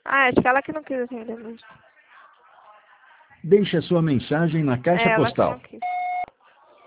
Ah, acho que ela que não quis atender mesmo. Deixe a sua mensagem na caixa É, ela que não postal. quis.